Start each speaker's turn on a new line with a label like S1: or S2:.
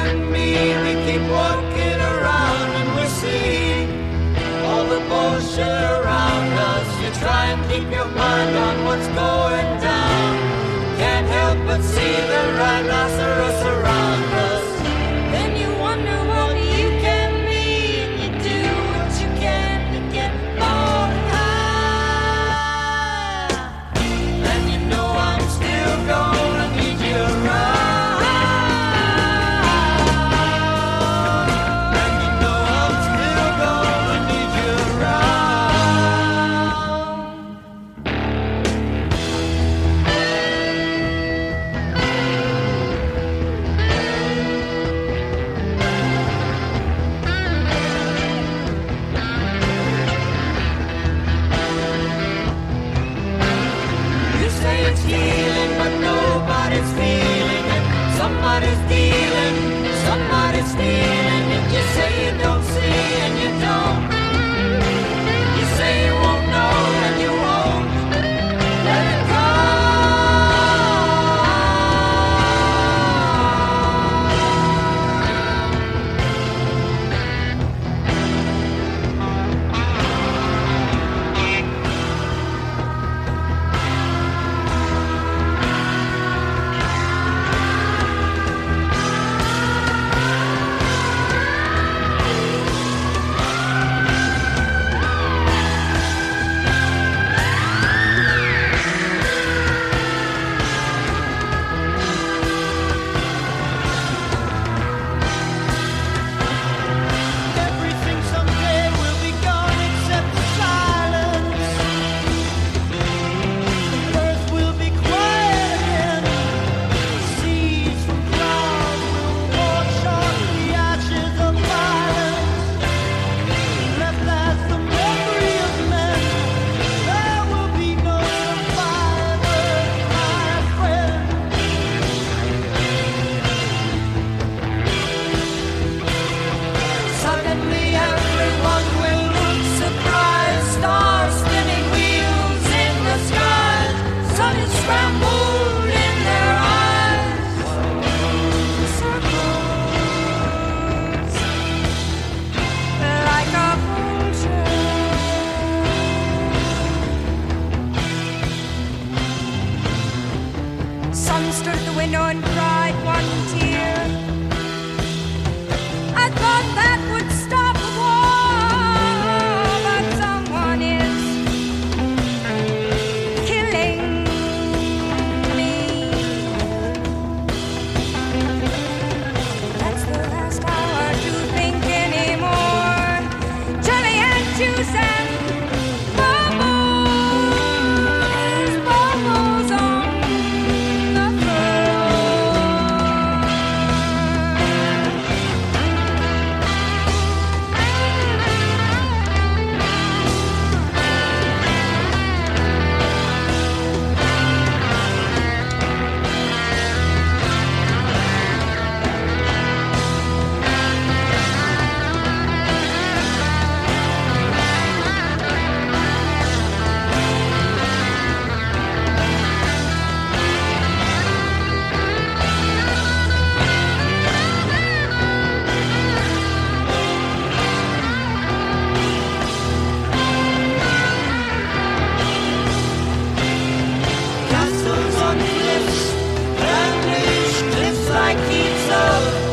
S1: and me, we keep walking around and we see all the bullshit around us. You try and keep your mind on what's going down. Can't help but see the rhinoceros around us. Then you wonder what you can be, and you do what you can to get more high. And you know I'm still gonna need you around. Somebody's feeling it, somebody's dealing, somebody's stealing it. You say you don't see and you don't. You say you won't know and you won't. Let it go. Cliffs like heaps of